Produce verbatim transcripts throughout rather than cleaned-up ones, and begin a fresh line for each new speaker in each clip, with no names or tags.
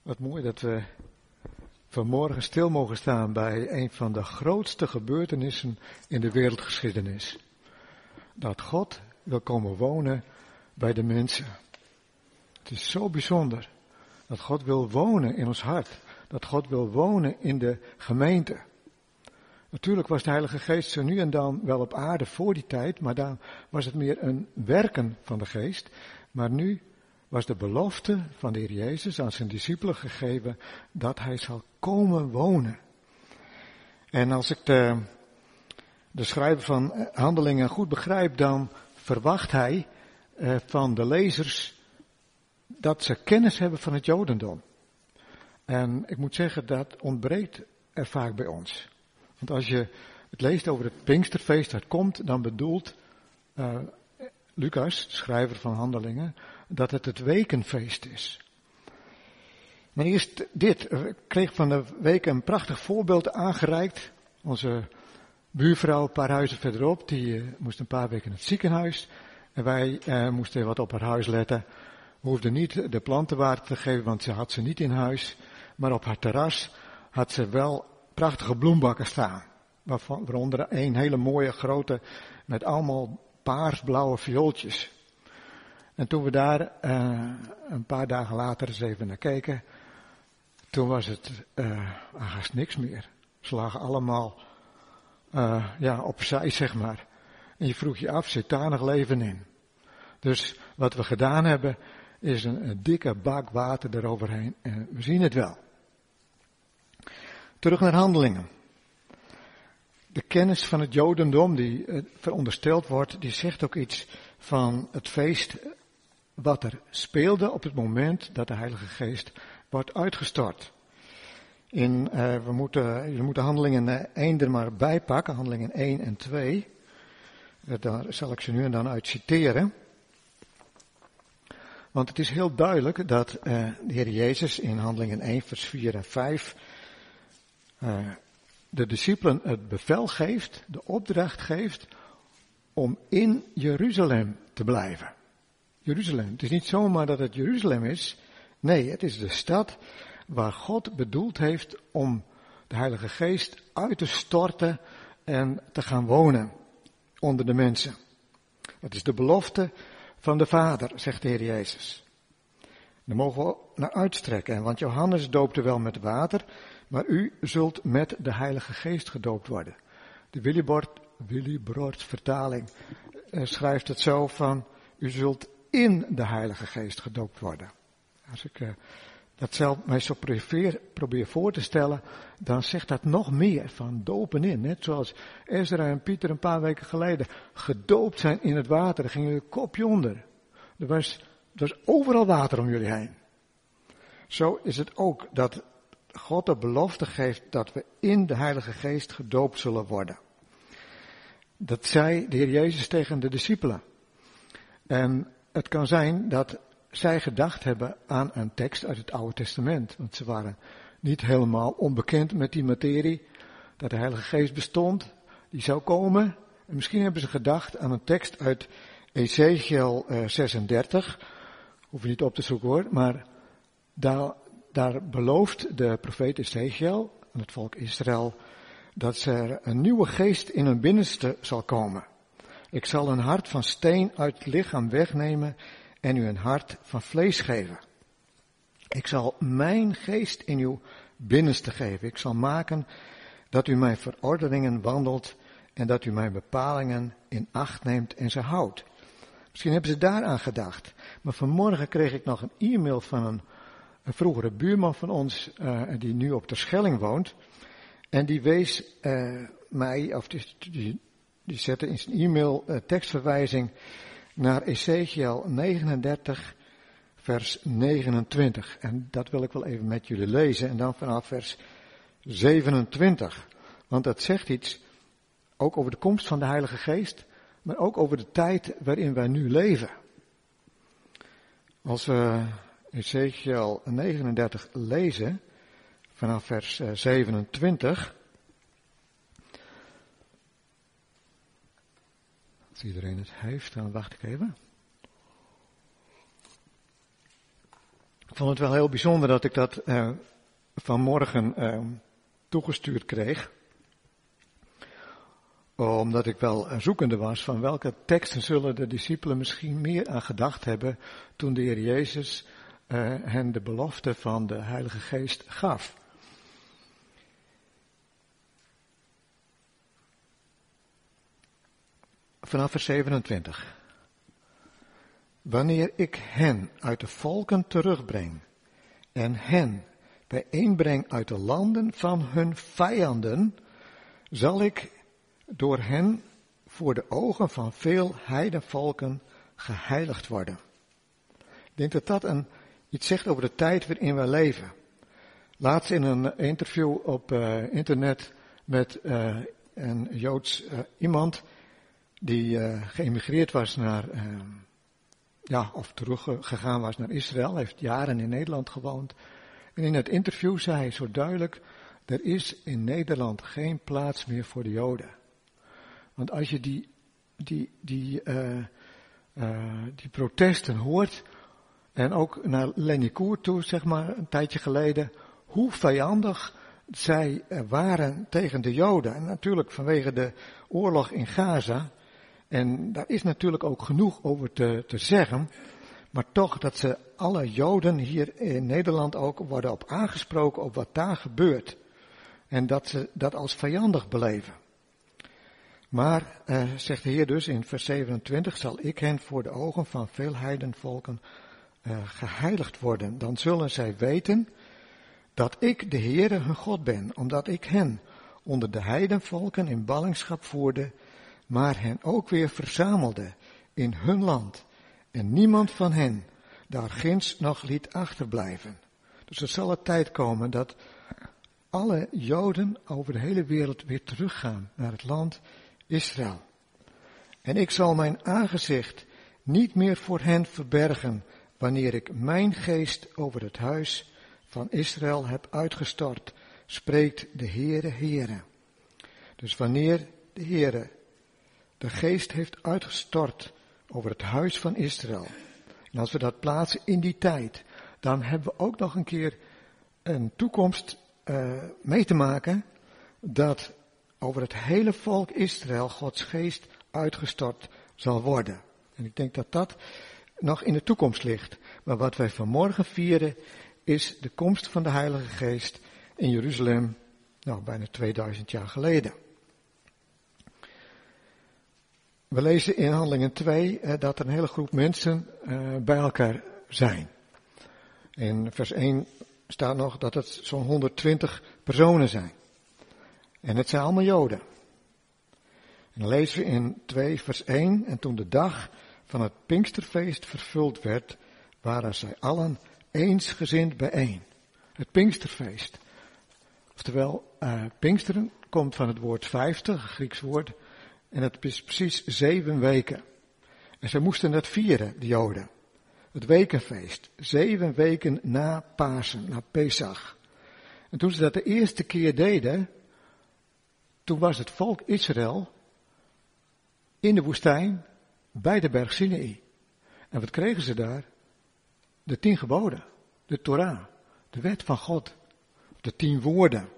Wat mooi dat we vanmorgen stil mogen staan bij een van de grootste gebeurtenissen in de wereldgeschiedenis. Dat God wil komen wonen bij de mensen. Het is zo bijzonder dat God wil wonen in ons hart. Dat God wil wonen in de gemeente. Natuurlijk was de Heilige Geest zo nu en dan wel op aarde voor die tijd, maar dan was het meer een werken van de Geest. Maar nu was de belofte van de Heer Jezus aan zijn discipelen gegeven dat hij zal komen wonen. En als ik de, de schrijver van Handelingen goed begrijp, dan verwacht hij eh, van de lezers dat ze kennis hebben van het Jodendom. En ik moet zeggen, dat ontbreekt er vaak bij ons. Want als je het leest over het Pinksterfeest dat komt, dan bedoelt uh, Lucas, de schrijver van Handelingen, dat het het wekenfeest is. Maar eerst dit. Ik kreeg van de week een prachtig voorbeeld aangereikt. Onze buurvrouw een paar huizen verderop, die uh, moest een paar weken in het ziekenhuis. En wij uh, moesten wat op haar huis letten. We hoefden niet de planten water te geven, want ze had ze niet in huis. Maar op haar terras had ze wel prachtige bloembakken staan. Waarvan, waaronder een hele mooie grote met allemaal paarsblauwe viooltjes. En toen we daar uh, een paar dagen later eens even naar keken, toen was het uh, haast niks meer. Ze lagen allemaal uh, ja, opzij, zeg maar. En je vroeg je af, zit daar nog leven in? Dus wat we gedaan hebben, is een, een dikke bak water eroverheen. En we zien het wel. Terug naar Handelingen. De kennis van het Jodendom die uh, verondersteld wordt, die zegt ook iets van het feest wat er speelde op het moment dat de Heilige Geest wordt uitgestort. In, uh, we moeten, we moeten Handelingen één er maar bij pakken, Handelingen één en twee. Uh, daar zal ik ze nu en dan uit citeren. Want het is heel duidelijk dat uh, de Heer Jezus in Handelingen één vers vier en vijf uh, de discipelen het bevel geeft, de opdracht geeft om in Jeruzalem te blijven. Jeruzalem. Het is niet zomaar dat het Jeruzalem is. Nee, het is de stad waar God bedoeld heeft om de Heilige Geest uit te storten en te gaan wonen onder de mensen. Het is de belofte van de Vader, zegt de Heer Jezus. Daar mogen we naar uitstrekken, want Johannes doopte wel met water, maar u zult met de Heilige Geest gedoopt worden. De Willibrord, Willibrord vertaling uh, schrijft het zo van, u zult in de Heilige Geest gedoopt worden. Als ik uh, dat zelf mij zo probeer, probeer voor te stellen, dan zegt dat nog meer van dopen in. Net zoals Ezra en Pieter een paar weken geleden gedoopt zijn in het water. Er ging een kopje onder. Er was, er was overal water om jullie heen. Zo is het ook dat God de belofte geeft dat we in de Heilige Geest gedoopt zullen worden. Dat zei de Heer Jezus tegen de discipelen. En het kan zijn dat zij gedacht hebben aan een tekst uit het Oude Testament. Want ze waren niet helemaal onbekend met die materie. Dat de Heilige Geest bestond, die zou komen. En misschien hebben ze gedacht aan een tekst uit Ezekiel uh, zesendertig. Hoef je niet op te zoeken hoor. Maar daar, daar belooft de profeet Ezekiel aan het volk Israël dat er een nieuwe geest in hun binnenste zal komen. Ik zal een hart van steen uit het lichaam wegnemen en u een hart van vlees geven. Ik zal mijn geest in uw binnenste geven. Ik zal maken dat u mijn verordeningen wandelt en dat u mijn bepalingen in acht neemt en ze houdt. Misschien hebben ze daaraan gedacht. Maar vanmorgen kreeg ik nog een e-mail van een, een vroegere buurman van ons, uh, die nu op Terschelling woont. En die wees uh, mij, of die, die, die zette in zijn e-mail uh, tekstverwijzing naar Ezekiel negenendertig, vers negenentwintig. En dat wil ik wel even met jullie lezen. En dan vanaf vers zevenentwintig. Want dat zegt iets ook over de komst van de Heilige Geest, maar ook over de tijd waarin wij nu leven. Als we Ezekiel negenendertig lezen, vanaf vers zevenentwintig. Als iedereen het heeft, dan wacht ik even. Ik vond het wel heel bijzonder dat ik dat uh, vanmorgen uh, toegestuurd kreeg. Omdat ik wel zoekende was van welke teksten zullen de discipelen misschien meer aan gedacht hebben toen de Heer Jezus uh, hen de belofte van de Heilige Geest gaf. Vanaf vers zevenentwintig. Wanneer ik hen uit de volken terugbreng en hen bijeenbreng uit de landen van hun vijanden, zal ik door hen voor de ogen van veel heidenvolken geheiligd worden. Ik denk dat dat een, iets zegt over de tijd waarin wij leven. Laatst in een interview op uh, internet met uh, een Joods uh, iemand die uh, geëmigreerd was naar, uh, ja, of teruggegaan was naar Israël, heeft jaren in Nederland gewoond. En in het interview zei hij zo duidelijk, er is in Nederland geen plaats meer voor de Joden. Want als je die, die, die, uh, uh, die protesten hoort, en ook naar Lenny Koer toe, zeg maar, een tijdje geleden, hoe vijandig zij waren tegen de Joden. En natuurlijk vanwege de oorlog in Gaza. En daar is natuurlijk ook genoeg over te, te zeggen. Maar toch dat ze alle Joden hier in Nederland ook worden op aangesproken op wat daar gebeurt. En dat ze dat als vijandig beleven. Maar, uh, zegt de Heer dus in vers zevenentwintig, zal ik hen voor de ogen van veel heidenvolken uh, geheiligd worden. Dan zullen zij weten dat ik de Heere hun God ben, omdat ik hen onder de heidenvolken in ballingschap voerde, maar hen ook weer verzamelde in hun land. En niemand van hen daar ginds nog liet achterblijven. Dus er zal een tijd komen dat alle Joden over de hele wereld weer teruggaan naar het land Israël. En ik zal mijn aangezicht niet meer voor hen verbergen, wanneer ik mijn geest over het huis van Israël heb uitgestort, spreekt de Heere, Heere. Dus wanneer de Heere de geest heeft uitgestort over het huis van Israël, en als we dat plaatsen in die tijd, dan hebben we ook nog een keer een toekomst uh, mee te maken, dat over het hele volk Israël Gods geest uitgestort zal worden. En ik denk dat dat nog in de toekomst ligt. Maar wat wij vanmorgen vieren is de komst van de Heilige Geest in Jeruzalem, nou bijna tweeduizend jaar geleden. We lezen in Handelingen twee eh, dat er een hele groep mensen eh, bij elkaar zijn. In vers één staat nog dat het zo'n honderdtwintig personen zijn. En het zijn allemaal Joden. En dan lezen we in twee vers één, en toen de dag van het Pinksterfeest vervuld werd, waren zij allen eensgezind bijeen. Het Pinksterfeest. Oftewel, uh, Pinksteren komt van het woord vijftig, een Grieks woord, en het is precies zeven weken. En zij moesten dat vieren, de Joden. Het wekenfeest, zeven weken na Pasen, na Pesach. En toen ze dat de eerste keer deden, toen was het volk Israël in de woestijn bij de berg Sinaï. En wat kregen ze daar? De tien geboden, de Torah, de wet van God, de tien woorden.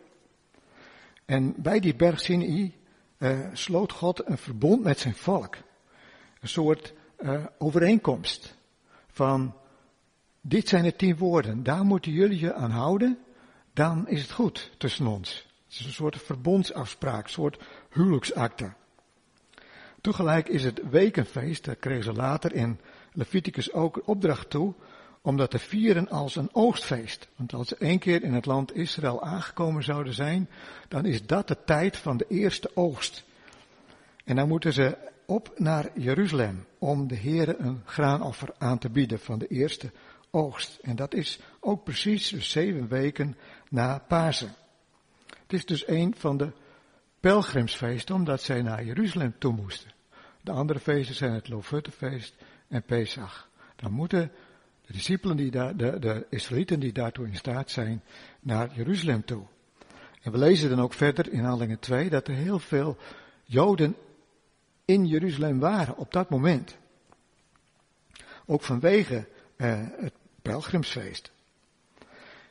En bij die berg Sinaï uh, sloot God een verbond met zijn volk. Een soort uh, overeenkomst van, dit zijn de tien woorden, daar moeten jullie je aan houden, dan is het goed tussen ons. Het is een soort verbondsafspraak, een soort huwelijksakte. Tegelijk is het wekenfeest, daar kregen ze later in Leviticus ook opdracht toe, om dat te vieren als een oogstfeest. Want als ze één keer in het land Israël aangekomen zouden zijn, dan is dat de tijd van de eerste oogst. En dan moeten ze op naar Jeruzalem om de Heere een graanoffer aan te bieden van de eerste oogst. En dat is ook precies dus zeven weken na Pasen. Het is dus een van de pelgrimsfeesten, omdat zij naar Jeruzalem toe moesten. De andere feesten zijn het Loofhuttenfeest en Pesach. Dan moeten de discipelen, die daar, de, de Israëlieten die daartoe in staat zijn, naar Jeruzalem toe. En we lezen dan ook verder in Handelingen twee dat er heel veel Joden in Jeruzalem waren op dat moment. Ook vanwege uh, het pelgrimsfeest.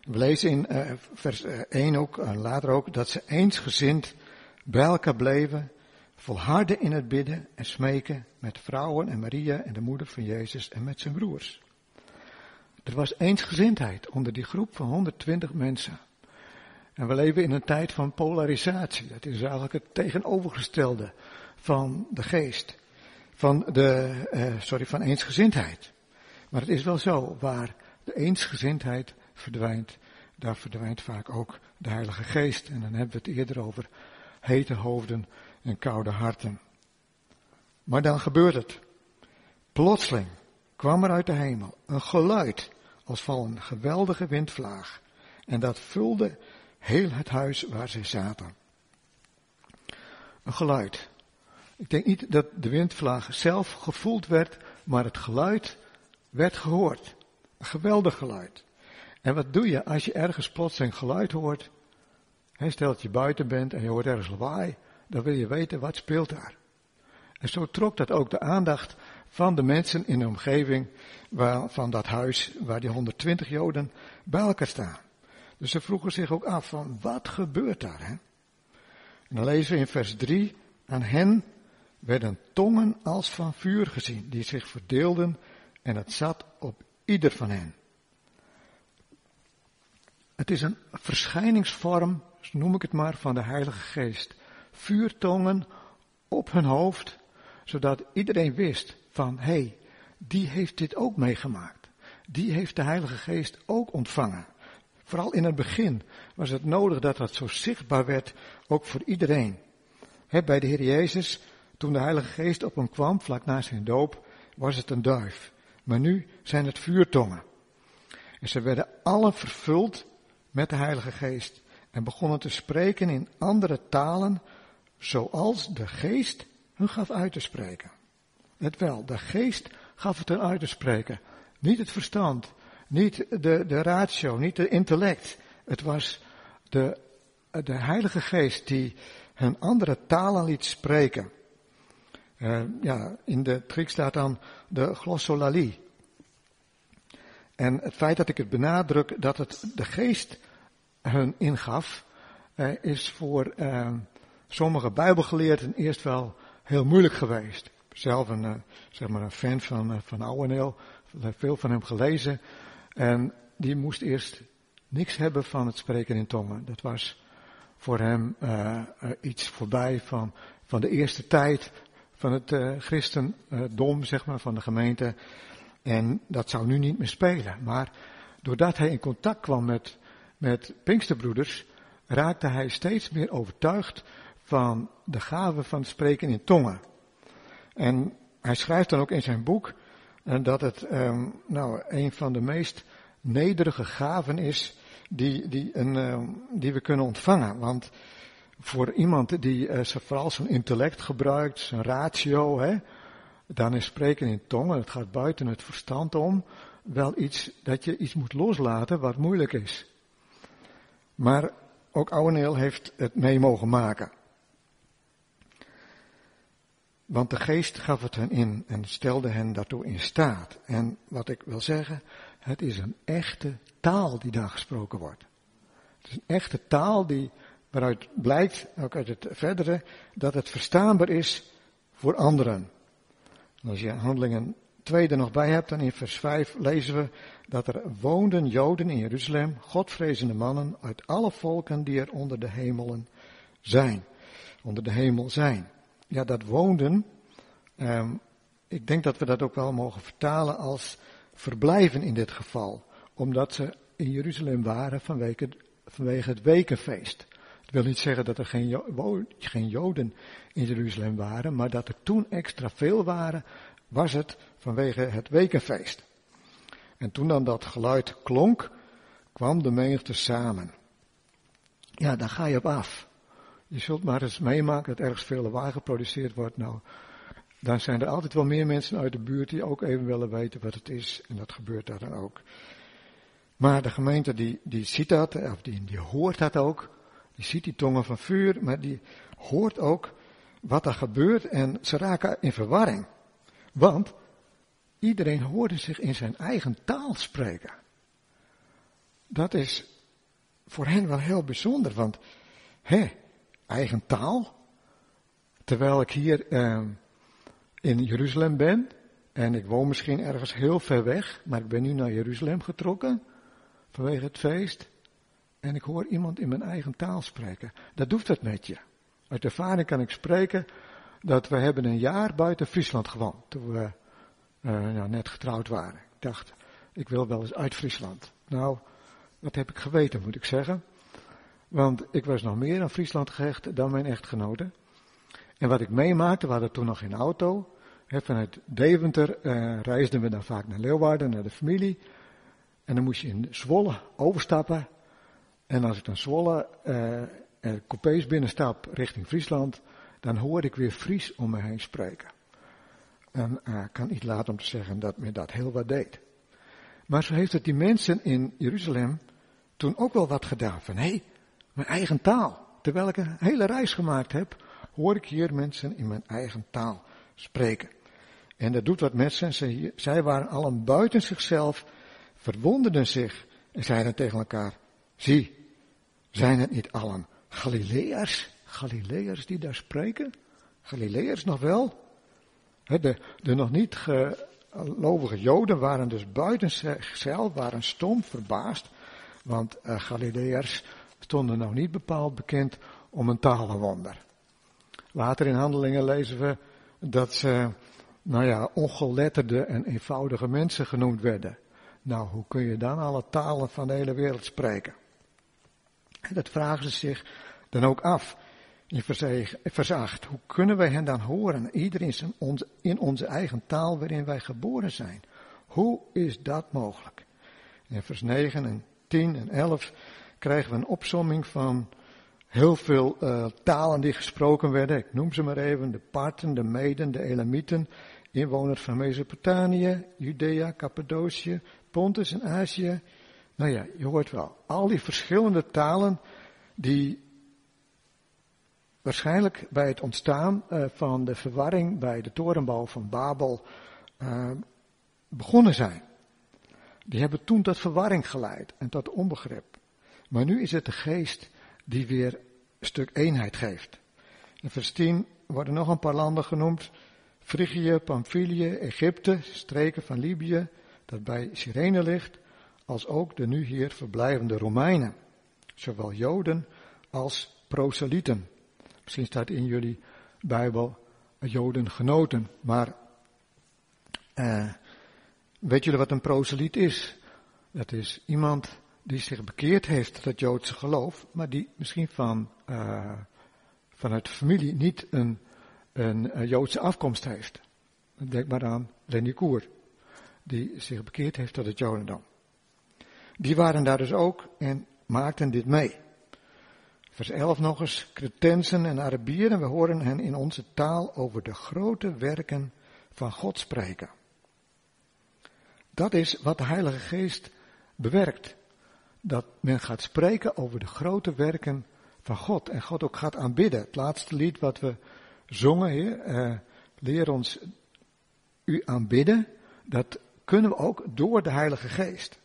We lezen in uh, vers één ook, en later ook, dat ze eensgezind bij elkaar bleven, volharden in het bidden en smeken met vrouwen en Maria en de moeder van Jezus en met zijn broers. Er was eensgezindheid onder die groep van honderdtwintig mensen. En we leven in een tijd van polarisatie. Dat is eigenlijk het tegenovergestelde van de geest. Van de, uh, sorry, van eensgezindheid. Maar het is wel zo, waar de eensgezindheid verdwijnt, daar verdwijnt vaak ook de Heilige Geest. En dan hebben we het eerder over hete hoofden en koude harten. Maar dan gebeurt het. Plotseling kwam er uit de hemel een geluid als van een geweldige windvlaag. En dat vulde heel het huis waar zij zaten. Een geluid. Ik denk niet dat de windvlaag zelf gevoeld werd, maar het geluid werd gehoord. Een geweldig geluid. En wat doe je als je ergens plotseling geluid hoort? He, stel dat je buiten bent en je hoort ergens lawaai, dan wil je weten wat speelt daar. En zo trok dat ook de aandacht van de mensen in de omgeving waar, van dat huis waar die honderdtwintig Joden bij elkaar staan. Dus ze vroegen zich ook af van wat gebeurt daar? Hè? En dan lezen we in vers drie, aan hen werden tongen als van vuur gezien, die zich verdeelden en het zat op ieder van hen. Het is een verschijningsvorm, zo noem ik het maar, van de Heilige Geest. Vuurtongen op hun hoofd, zodat iedereen wist van, hé, hey, die heeft dit ook meegemaakt. Die heeft de Heilige Geest ook ontvangen. Vooral in het begin was het nodig dat dat zo zichtbaar werd, ook voor iedereen. He, bij de Heer Jezus, toen de Heilige Geest op hem kwam, vlak na zijn doop, was het een duif. Maar nu zijn het vuurtongen. En ze werden alle vervuld met de Heilige Geest en begonnen te spreken in andere talen, zoals de Geest hun gaf uit te spreken. Let wel, de Geest gaf het hun uit te spreken. Niet het verstand, niet de, de ratio, niet de intellect. Het was de, de Heilige Geest die hun andere talen liet spreken. Uh, ja, in de Grieks staat dan de glossolalie. En het feit dat ik het benadruk dat het de Geest hun ingaf, uh, is voor uh, sommige Bijbelgeleerden eerst wel heel moeilijk geweest. Ik ben zelf een, uh, zeg maar een fan van, uh, van Ouweneel, ik heb veel van hem gelezen. En die moest eerst niks hebben van het spreken in tongen. Dat was voor hem uh, uh, iets voorbij van, van de eerste tijd van het uh, christendom, zeg maar, van de gemeente. En dat zou nu niet meer spelen. Maar doordat hij in contact kwam met, met Pinksterbroeders, raakte hij steeds meer overtuigd van de gave van het spreken in tongen. En hij schrijft dan ook in zijn boek uh, dat het um, nou, een van de meest nederige gaven is die, die, een, uh, die we kunnen ontvangen. Want voor iemand die uh, vooral zijn intellect gebruikt, zijn ratio, hè, dan is spreken in tongen, het gaat buiten het verstand om, wel iets dat je iets moet loslaten wat moeilijk is. Maar ook Ouweneel heeft het mee mogen maken. Want de Geest gaf het hen in en stelde hen daartoe in staat. En wat ik wil zeggen, het is een echte taal die daar gesproken wordt. Het is een echte taal die, waaruit blijkt, ook uit het verdere, dat het verstaanbaar is voor anderen. En als je Handelingen twee er nog bij hebt, dan in vers vijf lezen we dat er woonden Joden in Jeruzalem, godvrezende mannen uit alle volken die er onder de hemelen zijn. Onder de hemel zijn. Ja, dat woonden, um, ik denk dat we dat ook wel mogen vertalen als verblijven in dit geval. Omdat ze in Jeruzalem waren vanwege, vanwege het wekenfeest. Het wil niet zeggen dat er geen, jo- geen Joden in Jeruzalem waren, maar dat er toen extra veel waren, was het vanwege het wekenfeest. En toen dan dat geluid klonk, kwam de menigte samen. Ja, daar ga je op af. Je zult maar eens meemaken dat ergens veel lawaai geproduceerd wordt. Nou, dan zijn er altijd wel meer mensen uit de buurt die ook even willen weten wat het is. En dat gebeurt daar dan ook. Maar de gemeente die, die ziet dat, of die, die hoort dat ook. Die ziet die tongen van vuur, maar die hoort ook wat er gebeurt. En ze raken in verwarring. Want iedereen hoorde zich in zijn eigen taal spreken. Dat is voor hen wel heel bijzonder, want hè, eigen taal. Terwijl ik hier uh, in Jeruzalem ben en ik woon misschien ergens heel ver weg, maar ik ben nu naar Jeruzalem getrokken vanwege het feest. En ik hoor iemand in mijn eigen taal spreken. Dat doet wat met je. Uit ervaring kan ik spreken dat we hebben een jaar buiten Friesland gewoond. Toen we uh, nou, net getrouwd waren. Ik dacht, ik wil wel eens uit Friesland. Nou, dat heb ik geweten, moet ik zeggen. Want ik was nog meer aan Friesland gehecht dan mijn echtgenote. En wat ik meemaakte, we hadden toen nog geen auto. He, vanuit Deventer uh, reisden we dan vaak naar Leeuwarden, naar de familie. En dan moest je in Zwolle overstappen. En als ik dan Zwolle uh, uh, coupés binnenstap richting Friesland, dan hoorde ik weer Fries om me heen spreken. En ik uh, kan niet laten om te zeggen dat me dat heel wat deed. Maar zo heeft het die mensen in Jeruzalem toen ook wel wat gedaan. Van hé, hey, mijn eigen taal. Terwijl ik een hele reis gemaakt heb, hoor ik hier mensen in mijn eigen taal spreken. En dat doet wat met ze. Zij, zij waren allen buiten zichzelf, verwonderden zich en zeiden tegen elkaar, zie, zijn het niet allen Galileërs? Galileërs die daar spreken? Galileërs nog wel? De, de nog niet gelovige Joden waren dus buiten zichzelf, waren stom, verbaasd. Want uh, Galileërs stonden nog niet bepaald bekend om een talenwonder. Later in Handelingen lezen we dat ze, nou ja, ongeletterde en eenvoudige mensen genoemd werden. Nou, hoe kun je dan alle talen van de hele wereld spreken? En dat vragen ze zich dan ook af. In vers acht, hoe kunnen wij hen dan horen? Iedereen in onze eigen taal waarin wij geboren zijn. Hoe is dat mogelijk? In vers negen en tien en elf krijgen we een opsomming van heel veel uh, talen die gesproken werden. Ik noem ze maar even, de Parten, de Meden, de Elamieten, inwoners van Mesopotamië, Judea, Cappadocië, Pontus en Azië. Nou ja, je hoort wel, al die verschillende talen die waarschijnlijk bij het ontstaan uh, van de verwarring bij de torenbouw van Babel uh, begonnen zijn. Die hebben toen tot verwarring geleid en tot onbegrip. Maar nu is het de geest die weer een stuk eenheid geeft. In vers tien worden nog een paar landen genoemd. Frigië, Pamphylië, Egypte, streken van Libië, dat bij Cyrene ligt, als ook de nu hier verblijvende Romeinen. Zowel Joden als proselyten. Misschien staat in jullie Bijbel Jodengenoten, maar uh, weet jullie wat een proselyt is? Dat is iemand die zich bekeerd heeft tot het Joodse geloof, maar die misschien van, uh, vanuit de familie niet een, een, een Joodse afkomst heeft. Denk maar aan Lenny Koer, die zich bekeerd heeft tot het Jodendom. Die waren daar dus ook en maakten dit mee. Vers elf nog eens, Cretensen en Arabieren, we horen hen in onze taal over de grote werken van God spreken. Dat is wat de Heilige Geest bewerkt. Dat men gaat spreken over de grote werken van God. En God ook gaat aanbidden. Het laatste lied wat we zongen, Heer, uh, leer ons u aanbidden. Dat kunnen we ook door de Heilige Geest.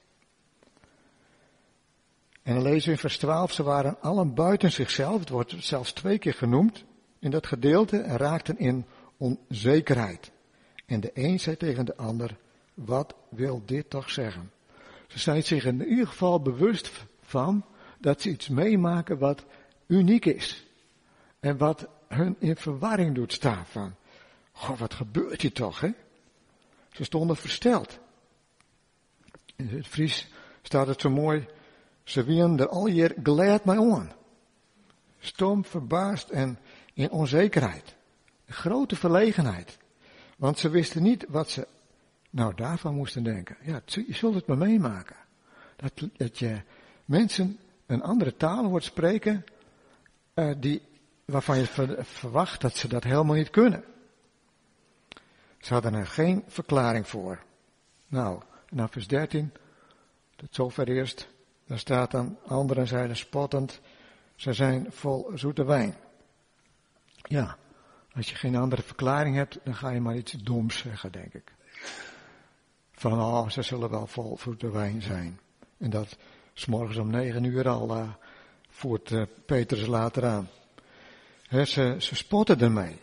En dan lezen we in vers twaalf, ze waren allen buiten zichzelf. Het wordt zelfs twee keer genoemd in dat gedeelte en raakten in onzekerheid. En de een zei tegen de ander, wat wil dit toch zeggen? Ze zijn zich in ieder geval bewust van dat ze iets meemaken wat uniek is. En wat hun in verwarring doet staan van, goh, wat gebeurt hier toch, hè? Ze stonden versteld. In het Fries staat het zo mooi, ze wien er al hier glad mee aan. Stom, verbaasd en in onzekerheid. Een grote verlegenheid. Want ze wisten niet wat ze nou daarvan moesten denken. Ja, je zult het maar meemaken. Dat, dat je mensen een andere taal hoort spreken, uh, die, waarvan je ver, verwacht dat ze dat helemaal niet kunnen. Ze hadden er geen verklaring voor. Nou, en dan vers dertien, tot zover eerst. Daar staat dan, anderen zeiden spottend, ze zijn vol zoete wijn. Ja, als je geen andere verklaring hebt, dan ga je maar iets doms zeggen, denk ik. Van, oh, ze zullen wel vol zoete wijn zijn. En dat 'S morgens om negen uur al uh, voert uh, Petrus later aan. He, ze, ze spotten ermee.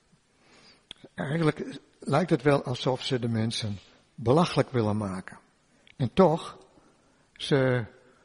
Eigenlijk lijkt het wel alsof ze de mensen belachelijk willen maken. En toch, ze,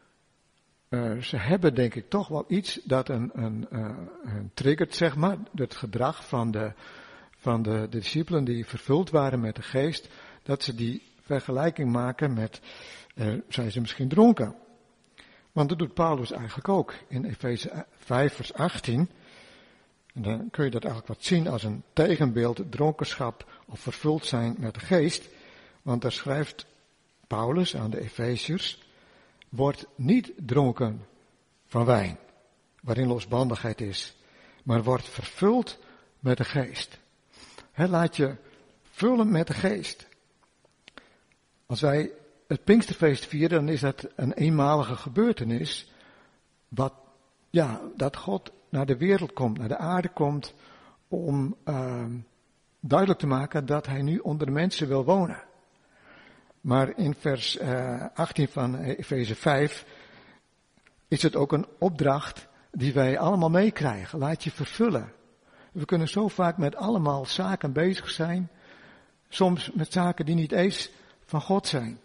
uh, ze hebben denk ik toch wel iets dat een, een, uh, een triggert, zeg maar, het gedrag van de, van de, de discipelen die vervuld waren met de geest, dat ze die vergelijking maken met, uh, zijn ze misschien dronken? Want dat doet Paulus eigenlijk ook in Efeze vijf vers achttien. En dan kun je dat eigenlijk wat zien als een tegenbeeld, dronkenschap of vervuld zijn met de geest. Want daar schrijft Paulus aan de Efeziërs, wordt niet dronken van wijn, waarin losbandigheid is, maar wordt vervuld met de geest. He, laat je vullen met de geest. Als wij het Pinksterfeest vieren, dan is dat een eenmalige gebeurtenis, wat, ja, dat God naar de wereld komt, naar de aarde komt, om uh, duidelijk te maken dat hij nu onder de mensen wil wonen. Maar in vers uh, achttien van Efeze vijf is het ook een opdracht die wij allemaal meekrijgen. Laat je vervullen. We kunnen zo vaak met allemaal zaken bezig zijn, soms met zaken die niet eens van God zijn.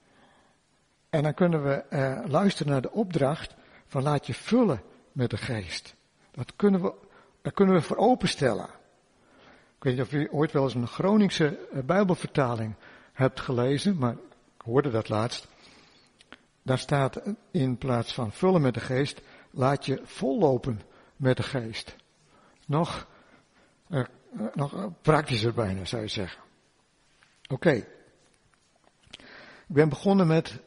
En dan kunnen we uh, luisteren naar de opdracht van laat je vullen met de geest. Dat kunnen we, daar kunnen we voor openstellen. Ik weet niet of u ooit wel eens een Groningse uh, Bijbelvertaling hebt gelezen, maar ik hoorde dat laatst. Daar staat in plaats van vullen met de geest, laat je vollopen met de geest. Nog, uh, uh, nog praktischer bijna, zou je zeggen. Oké. Okay. Ik ben begonnen met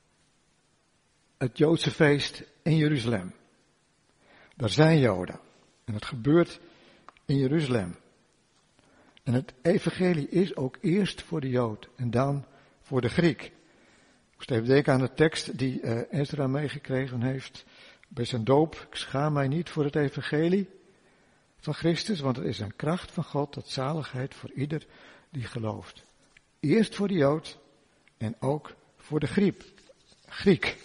het Joodse feest in Jeruzalem. Daar zijn Joden. En het gebeurt in Jeruzalem. En het evangelie is ook eerst voor de Jood en dan voor de Griek. Ik moest even denken aan de tekst die uh, Ezra meegekregen heeft bij zijn doop. Ik schaam mij niet voor het evangelie van Christus, want het is een kracht van God tot zaligheid voor ieder die gelooft. Eerst voor de Jood en ook voor de Griek. Griek.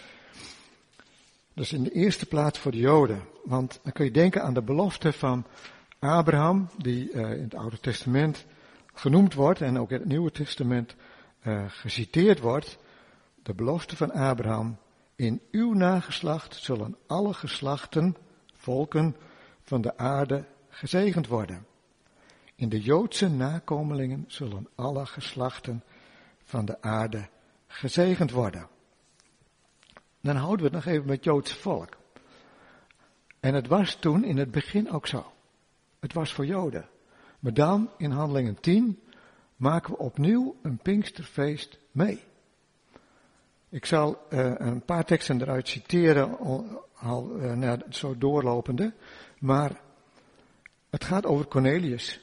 Dus in de eerste plaats voor de Joden. Want dan kun je denken aan de belofte van Abraham, die uh, in het Oude Testament genoemd wordt en ook in het Nieuwe Testament uh, geciteerd wordt. De belofte van Abraham, in uw nageslacht zullen alle geslachten, volken van de aarde gezegend worden. In de Joodse nakomelingen zullen alle geslachten van de aarde gezegend worden. Dan houden we het nog even met het Joodse volk. En het was toen in het begin ook zo. Het was voor Joden. Maar dan, in Handelingen tien, maken we opnieuw een Pinksterfeest mee. Ik zal uh, een paar teksten eruit citeren, al uh, nou, zo doorlopende. Maar het gaat over Cornelius.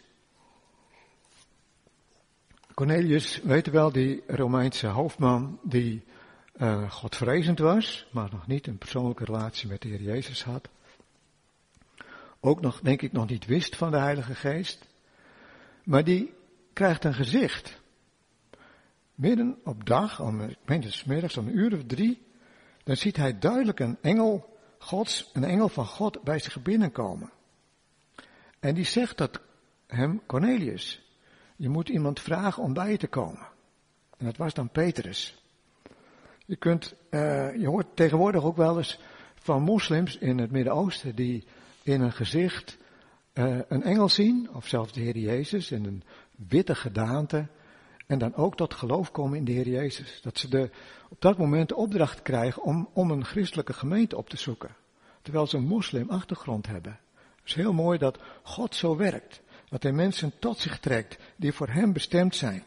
Cornelius, weet u wel, die Romeinse hoofdman die uh, godvrezend was, maar nog niet een persoonlijke relatie met de Heer Jezus had. Ook nog, denk ik, nog niet wist van de Heilige Geest. Maar die krijgt een gezicht. Midden op dag, om, ik meen het 's middags om een uur of drie, dan ziet hij duidelijk een engel Gods, een engel van God bij zich binnenkomen. En die zegt dat hem, Cornelius, je moet iemand vragen om bij je te komen. En dat was dan Petrus. Je kunt, uh, je hoort tegenwoordig ook wel eens van moslims in het Midden-Oosten die in een gezicht uh, een engel zien, of zelfs de Heer Jezus in een witte gedaante, en dan ook tot geloof komen in de Heer Jezus. Dat ze de, op dat moment de opdracht krijgen om, om een christelijke gemeente op te zoeken, terwijl ze een moslimachtergrond hebben. Het is heel mooi dat God zo werkt, dat hij mensen tot zich trekt die voor hem bestemd zijn.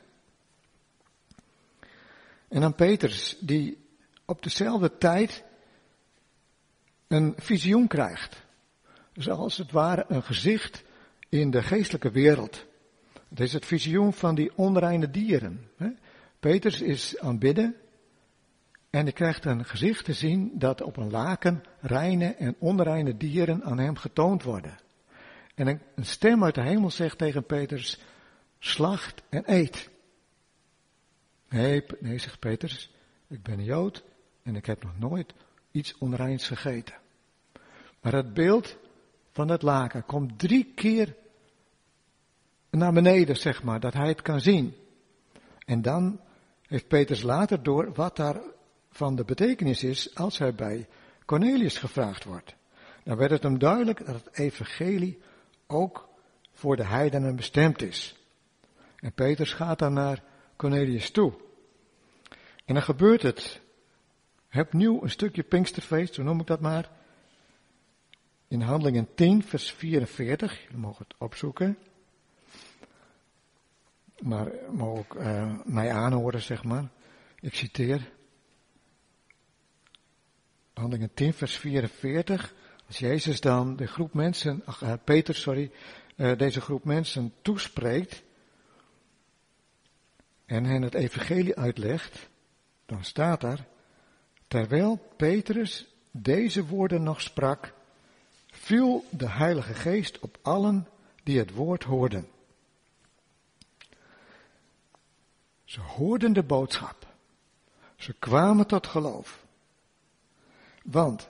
En dan Petrus, die op dezelfde tijd een visioen krijgt. Dus als het ware een gezicht in de geestelijke wereld. Het is het visioen van die onreine dieren. Petrus is aanbidden en hij krijgt een gezicht te zien dat op een laken reine en onreine dieren aan hem getoond worden. En een stem uit de hemel zegt tegen Petrus, slacht en eet. Nee, nee, zegt Petrus, ik ben een Jood en ik heb nog nooit iets onreins gegeten. Maar het beeld van het laken komt drie keer naar beneden, zeg maar, dat hij het kan zien. En dan heeft Petrus later door wat daar van de betekenis is als hij bij Cornelius gevraagd wordt. Dan werd het hem duidelijk dat het evangelie ook voor de heidenen bestemd is. En Petrus gaat dan naar Cornelius toe. En dan gebeurt het. Opnieuw een stukje Pinksterfeest, zo noem ik dat maar. In Handelingen tien, vers vierenveertig. Jullie mogen het opzoeken. Maar mogen ook uh, mij aanhoren, zeg maar. Ik citeer. Handelingen tien, vers vierenveertig. Als Jezus dan de groep mensen, ach, uh, Peter, sorry, uh, deze groep mensen toespreekt en hen het evangelie uitlegt, dan staat daar, terwijl Petrus deze woorden nog sprak, viel de Heilige Geest op allen die het woord hoorden. Ze hoorden de boodschap. Ze kwamen tot geloof. Want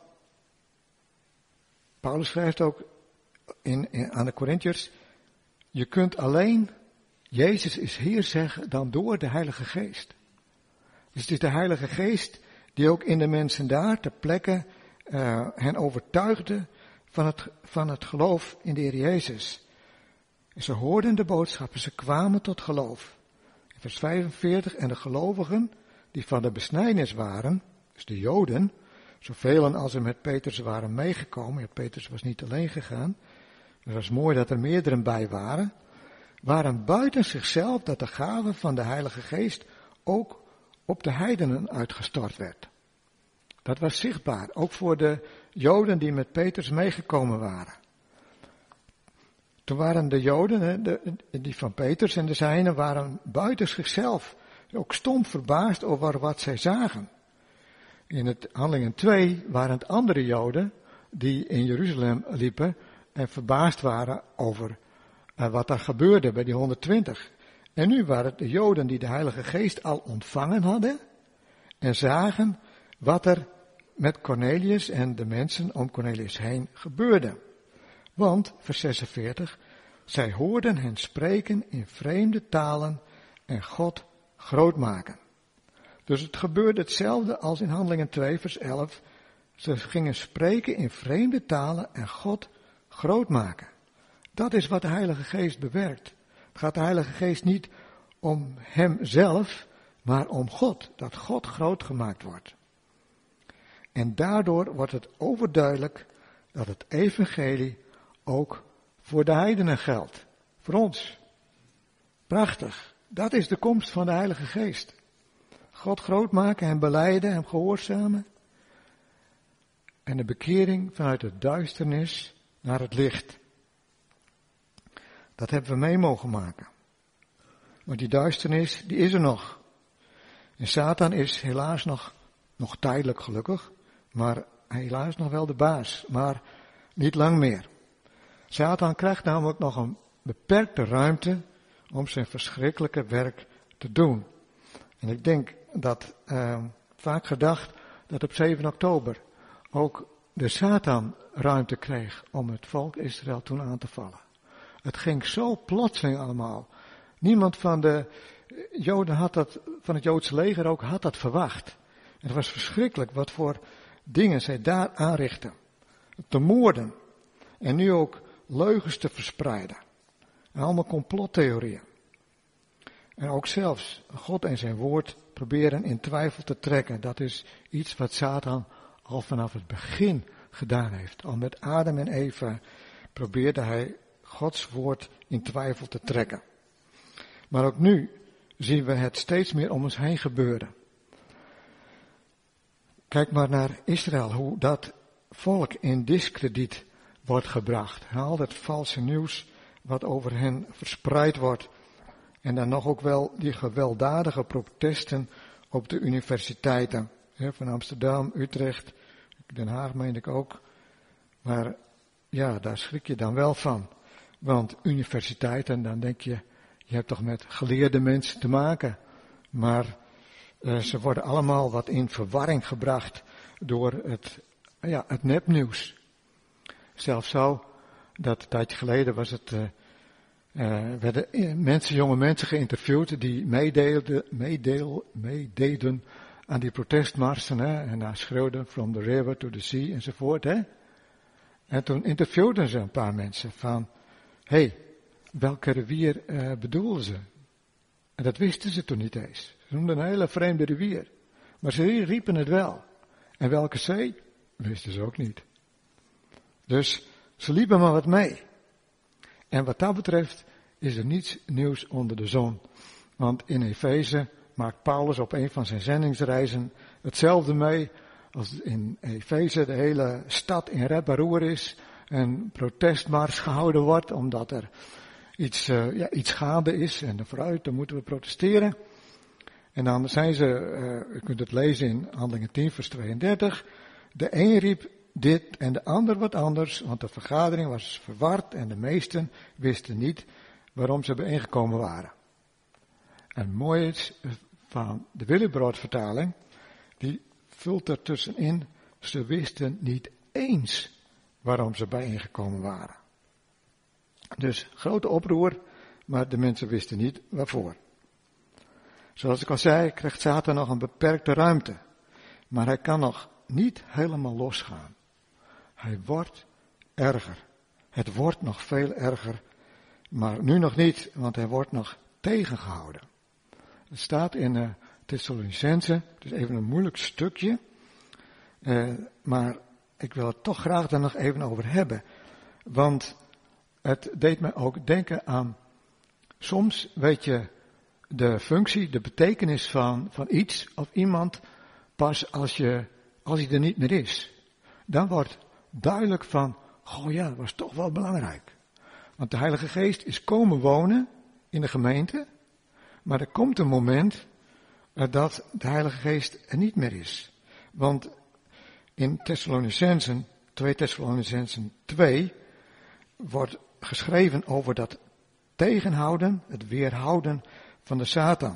Paulus schrijft ook in, in, aan de Corinthiërs, je kunt alleen Jezus is Heer zeggen dan door de Heilige Geest. Dus het is de Heilige Geest die ook in de mensen daar ter plekke uh, hen overtuigde van het, van het geloof in de Heer Jezus. En ze hoorden de boodschap en ze kwamen tot geloof. In vers vijfenveertig, en de gelovigen die van de besnijdenis waren, dus de Joden, zoveel als er met Petrus waren meegekomen, ja, Petrus was niet alleen gegaan, het was mooi dat er meerdere bij waren, waren buiten zichzelf dat de gave van de Heilige Geest ook op de heidenen uitgestort werd. Dat was zichtbaar, ook voor de Joden die met Petrus meegekomen waren. Toen waren de Joden, de, die van Petrus en de zijnen, waren buiten zichzelf ook stom verbaasd over wat zij zagen. In het Handelingen twee waren het andere Joden die in Jeruzalem liepen en verbaasd waren over uh, wat daar gebeurde bij die honderdtwintig. En nu waren het de Joden die de Heilige Geest al ontvangen hadden en zagen wat er met Cornelius en de mensen om Cornelius heen gebeurde. Want, vers zesenveertig, zij hoorden hen spreken in vreemde talen en God groot maken. Dus het gebeurde hetzelfde als in Handelingen twee, vers elf. Ze gingen spreken in vreemde talen en God groot maken. Dat is wat de Heilige Geest bewerkt. Het gaat de Heilige Geest niet om hemzelf, maar om God. Dat God groot gemaakt wordt. En daardoor wordt het overduidelijk dat het evangelie ook voor de heidenen geldt. Voor ons. Prachtig. Dat is de komst van de Heilige Geest. God groot maken, hem belijden, hem gehoorzamen. En de bekering vanuit de duisternis naar het licht. Dat hebben we mee mogen maken. Maar die duisternis, die is er nog. En Satan is helaas nog, nog tijdelijk gelukkig, maar helaas nog wel de baas, maar niet lang meer. Satan krijgt namelijk nog een beperkte ruimte om zijn verschrikkelijke werk te doen. En ik denk dat uh, vaak gedacht dat op zeven oktober ook de Satan ruimte kreeg om het volk Israël toen aan te vallen. Het ging zo plotseling allemaal. Niemand van de Joden had dat, van het Joodse leger ook, had dat verwacht. En het was verschrikkelijk wat voor dingen zij daar aanrichten. Te moorden. En nu ook leugens te verspreiden. En allemaal complottheorieën. En ook zelfs God en zijn woord proberen in twijfel te trekken. Dat is iets wat Satan al vanaf het begin gedaan heeft. Al met Adam en Eva probeerde hij Gods woord in twijfel te trekken. Maar ook nu zien we het steeds meer om ons heen gebeuren. Kijk maar naar Israël, hoe dat volk in diskrediet wordt gebracht. Al dat valse nieuws wat over hen verspreid wordt. En dan nog ook wel die gewelddadige protesten op de universiteiten. Van Amsterdam, Utrecht, Den Haag meen ik ook. Maar ja, daar schrik je dan wel van. Want universiteiten, dan denk je, je hebt toch met geleerde mensen te maken. Maar Uh, ze worden allemaal wat in verwarring gebracht door het, ja, het nepnieuws. Zelfs zo, dat een tijdje geleden was het, uh, uh, werden mensen, jonge mensen geïnterviewd die meedeelden, meedeel, meededen aan die protestmarsen, hè, en daar schreeuwden from the river to the sea enzovoort, hè. En toen interviewden ze een paar mensen van, hé, hey, welke rivier uh, bedoelden ze? En dat wisten ze toen niet eens. Ze noemden een hele vreemde rivier. Maar ze riepen het wel. En welke zee? Wisten ze ook niet. Dus ze liepen maar wat mee. En wat dat betreft is er niets nieuws onder de zon. Want in Efeze maakt Paulus op een van zijn zendingsreizen hetzelfde mee als in Efeze de hele stad in rep en roer is. En protestmars gehouden wordt omdat er iets, uh, ja, iets gaande is. En vooruit, dan moeten we protesteren. En dan zijn ze, uh, u kunt het lezen in Handelingen tien vers tweeëndertig. De een riep dit en de ander wat anders, want de vergadering was verward en de meesten wisten niet waarom ze bijeengekomen waren. En mooi is van de Willibrord vertaling, die vult er tussenin, ze wisten niet eens waarom ze bijeengekomen waren. Dus grote oproer, maar de mensen wisten niet waarvoor. Zoals ik al zei, krijgt Satan nog een beperkte ruimte. Maar hij kan nog niet helemaal losgaan. Hij wordt erger. Het wordt nog veel erger. Maar nu nog niet, want hij wordt nog tegengehouden. Het staat in uh, Thessalonicense, het is even een moeilijk stukje. Uh, maar ik wil het toch graag daar nog even over hebben. Want het deed me ook denken aan, soms weet je de functie, de betekenis van, van iets of iemand pas als, je, als hij er niet meer is. Dan wordt duidelijk van, goh ja, dat was toch wel belangrijk. Want de Heilige Geest is komen wonen in de gemeente, maar er komt een moment dat de Heilige Geest er niet meer is. Want in Thessalonicensen, twee Thessalonicensen twee, wordt geschreven over dat tegenhouden, het weerhouden van de Satan.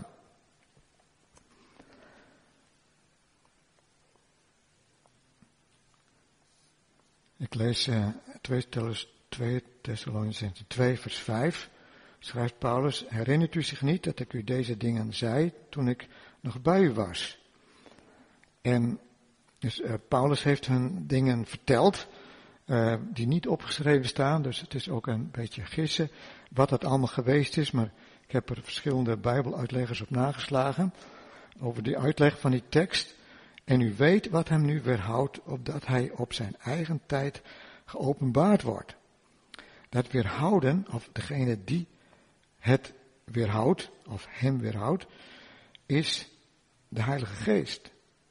Ik lees uh, twee Thessalonicenzen twee vers vijf. Schrijft Paulus, herinnert u zich niet dat ik u deze dingen zei toen ik nog bij u was? En dus, uh, Paulus heeft hun dingen verteld, uh, die niet opgeschreven staan, dus het is ook een beetje gissen wat dat allemaal geweest is, maar ik heb er verschillende bijbeluitleggers op nageslagen, over die uitleg van die tekst. En u weet wat hem nu weerhoudt, opdat hij op zijn eigen tijd geopenbaard wordt. Dat weerhouden, of degene die het weerhoudt, of hem weerhoudt, is de Heilige Geest.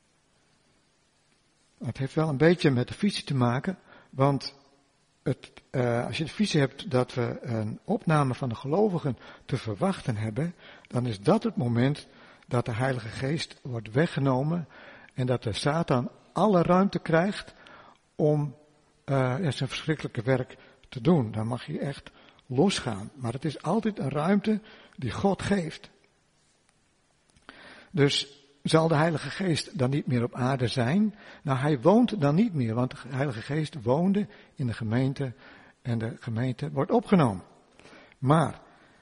Het heeft wel een beetje met de visie te maken, want het, uh, als je de visie hebt dat we een opname van de gelovigen te verwachten hebben, dan is dat het moment dat de Heilige Geest wordt weggenomen en dat de Satan alle ruimte krijgt om uh, zijn verschrikkelijke werk te doen. Dan mag je echt losgaan. Maar het is altijd een ruimte die God geeft. Dus zal de Heilige Geest dan niet meer op aarde zijn? Nou, hij woont dan niet meer, want de Heilige Geest woonde in de gemeente en de gemeente wordt opgenomen. Maar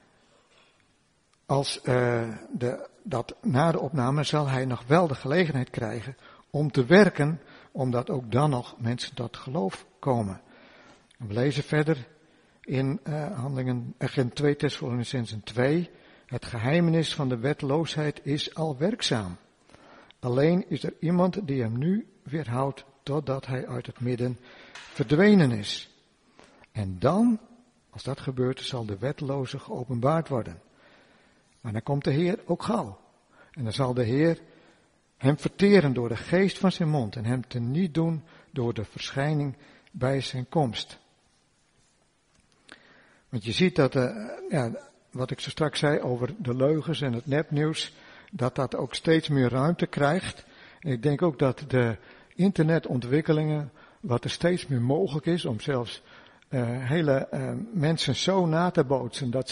als uh, de, dat na de opname zal hij nog wel de gelegenheid krijgen om te werken, omdat ook dan nog mensen tot geloof komen. En we lezen verder in uh, handelingen, uh, in twee Thessalonicenzen twee, het geheimenis van de wetteloosheid is al werkzaam. Alleen is er iemand die hem nu weerhoudt totdat hij uit het midden verdwenen is. En dan, als dat gebeurt, zal de wetteloze geopenbaard worden. Maar dan komt de Heer ook gauw. En dan zal de Heer hem verteren door de geest van zijn mond en hem teniet doen door de verschijning bij zijn komst. Want je ziet dat, uh, ja, wat ik zo straks zei over de leugens en het nepnieuws, dat dat ook steeds meer ruimte krijgt. En ik denk ook dat de internetontwikkelingen, wat er steeds meer mogelijk is om zelfs uh, hele uh, mensen zo na te bootsen dat ze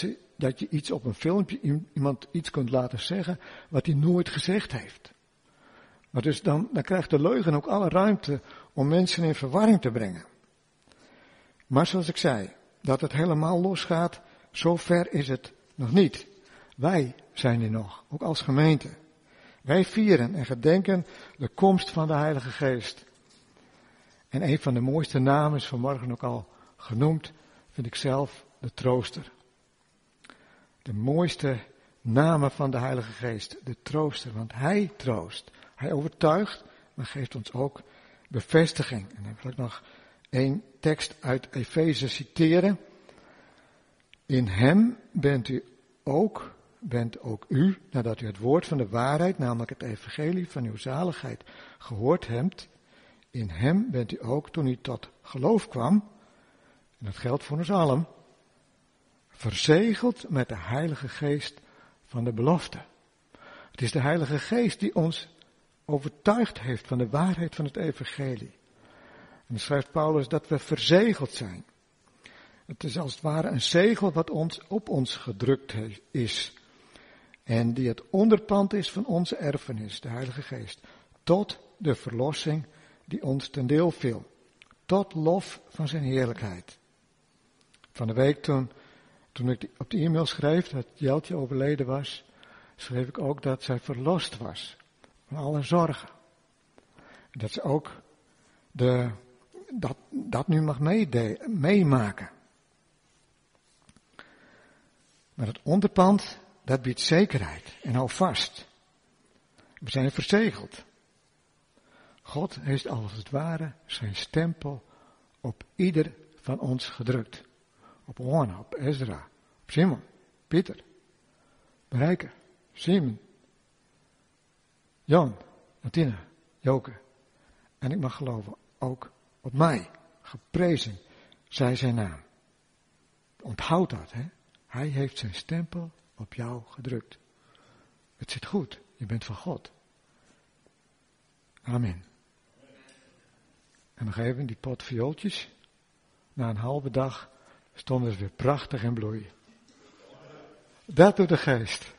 dat je iets op een filmpje, iemand iets kunt laten zeggen wat hij nooit gezegd heeft. Maar dus dan, dan krijgt de leugen ook alle ruimte om mensen in verwarring te brengen. Maar zoals ik zei, dat het helemaal losgaat, zover is het nog niet. Wij zijn er nog, ook als gemeente. Wij vieren en gedenken de komst van de Heilige Geest. En een van de mooiste namen is vanmorgen ook al genoemd, vind ik zelf, de trooster. De mooiste namen van de Heilige Geest, de trooster, want Hij troost. Hij overtuigt, maar geeft ons ook bevestiging. En dan wil ik nog één tekst uit Efeze citeren. In Hem bent u ook, bent ook u, nadat u het woord van de waarheid, namelijk het evangelie van uw zaligheid, gehoord hebt. In Hem bent u ook, toen u tot geloof kwam, en dat geldt voor ons allen, verzegeld met de Heilige Geest van de belofte. Het is de Heilige Geest die ons overtuigd heeft van de waarheid van het evangelie. En dan schrijft Paulus dat we verzegeld zijn. Het is als het ware een zegel wat ons op ons gedrukt is. En die het onderpand is van onze erfenis, de Heilige Geest. Tot de verlossing die ons ten deel viel. Tot lof van zijn heerlijkheid. Van de week toen, toen ik op de e-mail schreef dat Jeltje overleden was, schreef ik ook dat zij verlost was. Van alle zorgen. En dat ze ook de, dat, dat nu mag meede, meemaken. Maar het onderpand, dat biedt zekerheid. En hou vast. We zijn verzegeld. God heeft als het ware zijn stempel op ieder van ons gedrukt. Op Oana, op Ezra, op Simon, Pieter, Marijke, Simon, Jan, Martina, Joke. En ik mag geloven, ook op mij. Geprezen zij zijn naam. Onthoud dat, hè. Hij heeft zijn stempel op jou gedrukt. Het zit goed, je bent van God. Amen. En nog even die pot viooltjes. Na een halve dag stonden ze weer prachtig in bloei. Dat doet de Geest.